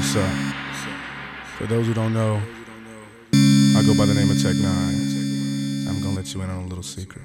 What's up? For those who don't know, I go by the name of Tech N9ne. I'm gonna let you in on a little secret.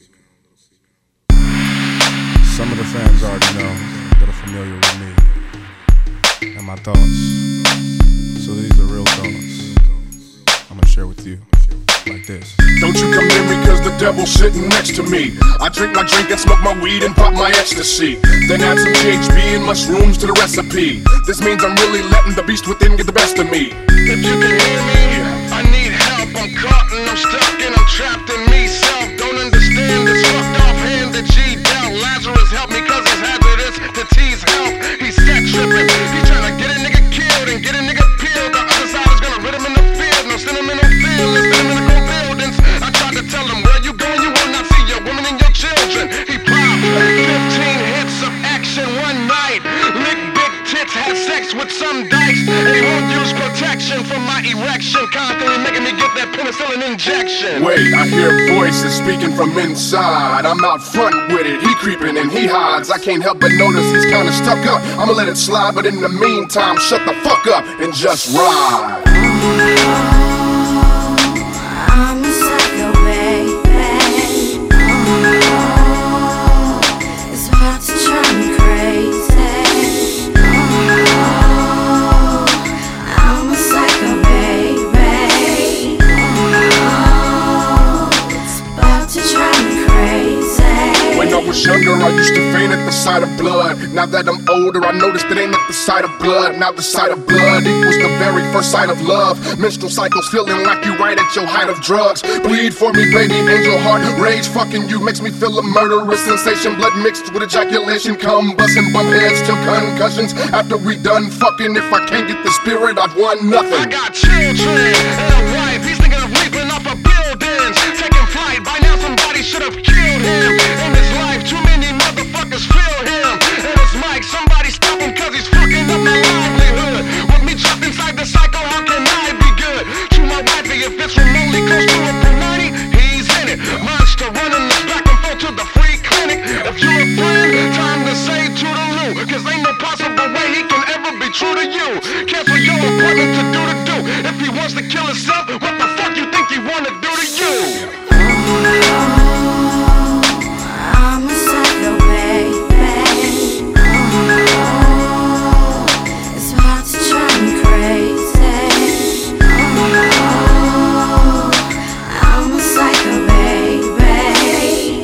Some of the fans already know that are familiar with me and my thoughts. So these are real thoughts I'm gonna share with you like this. Don't you come near me cause the devil's sitting next to me. I drink my drink and smoke my weed and pop my ecstasy. Then add some GHB and mushrooms to the recipe. This means I'm really letting the beast within get the best of me. If you can hear me, I need help. I'm caught and I'm stuck and I'm trapped in me. Self don't understand this fucked off hand that G dealt. Lazarus help me cause it's hazardous to tease health. He's set tripping, he's trying to get a nigga killed and get a nigga peeled. The other side is gonna rid him in the field. No sentimental feelings, sentimental buildings. I tried to tell him where you going, you will not see your women and your children. He popped 15 hits of action one night. Lick big tits, had sex with some dykes. And he won't use protection from my erection, constantly making me get that penicillin injection. Wait, I hear voices speaking from inside. I'm out front with it, he creeping and he hides. I can't help but notice he's kinda stuck up. I'ma let it slide, but in the meantime, shut the fuck up and just ride. I'm a psycho, baby. It's about to drive me crazy. I'm a psycho, baby. It's about to drive me crazy. When I was younger, I used to faint at the sight of blood. Now that I'm older, I noticed it ain't at the sight of blood. Now the sight of blood equals the very first sight of love. Menstrual cycles feeling like you right at your height of drugs. Bleed for me, baby, angel heart. Rage fucking you makes me feel a murderous sensation. Blood mixed with ejaculation, combustion, bump heads till concussions. After we done fucking, if I can't get the spirit, I've won nothing. I got children and a wife. He's thinking of leaping off of buildings, taking flight. By now somebody should have killed him. In his life, too many motherfuckers feel him. And his mic, somebody stop him cause he's fucking up my livelihood. With me trapped inside the cycle, how can I be good? To my wifey, if it's remotely close to a Punani, he's in it. Monster running this back and forth to the free clinic. If you're a friend, time to say toodaloo. Cause ain't no possible way he can ever be true to you. Cancel your appointment to do. If he wants to kill himself, what the fuck you think he wanna do to you? I'm a psycho, baby. It's about to drive me crazy. I'm a psycho, baby.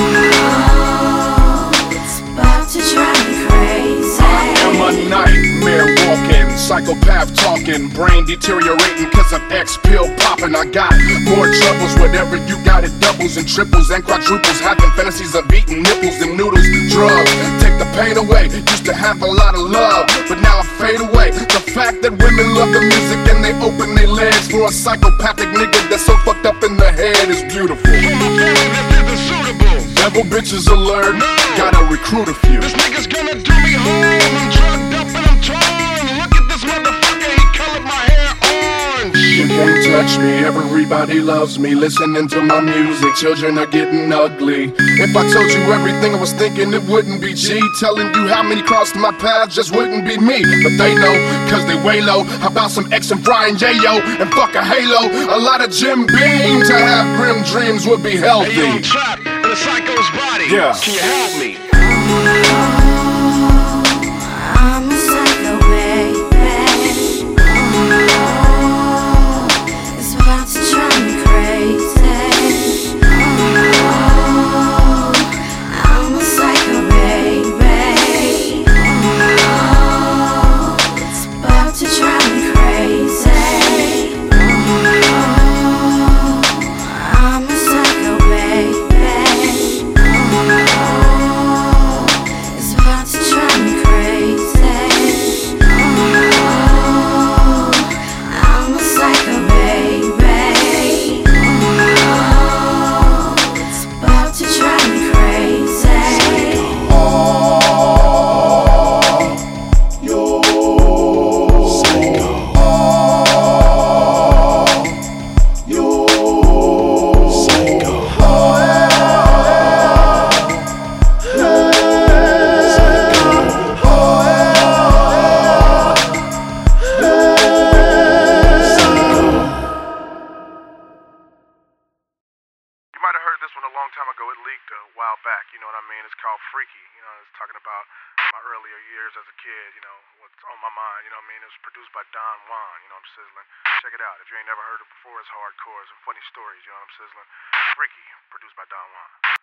It's about to drive me crazy. I'm a nightmare walking, psychopath talking, brain deteriorating cause of X pill popping. I got more troubles, whatever you got, it doubles and triples and quadruples. Having fantasies of eating nipples and noodles, drugs take the pain away. Used to have a lot of love, but now I fade away. The fact that women love the music and they open their legs for a psychopathic nigga that's so fucked up in the head is beautiful. For my family, this isn't suitable. Devil bitches alert, gotta recruit a few. This nigga's gonna do me home. I'm drugged up and I'm torn. Look at this motherfucker, he colored my hair orange. You can't touch me, everybody loves me. Listening to my music, children are getting ugly. If I told you everything I was thinking, it wouldn't be G. Telling you how many crossed my path just wouldn't be me. But they know, cause they way low. How about some X and Fry and J-Yo and fuck a Halo? A lot of Jim Beam to have grim dreams would be healthy. Hey, yo, I'm trapped in a psycho's body. Yeah. Can you help me? I'm a psycho, baby. It's about to drive me crazy. I'm a psycho, baby. It's about to drive me crazy. I'm a psycho, baby. a while back, you know what I mean? It's called Freaky, you know, it's talking about my earlier years as a kid, you know, what's on my mind, you know what I mean? It was produced by Don Juan, you know what I'm sizzling? Check it out. If you ain't never heard it before, it's hardcore, some funny stories, you know what I'm sizzling? Freaky, produced by Don Juan.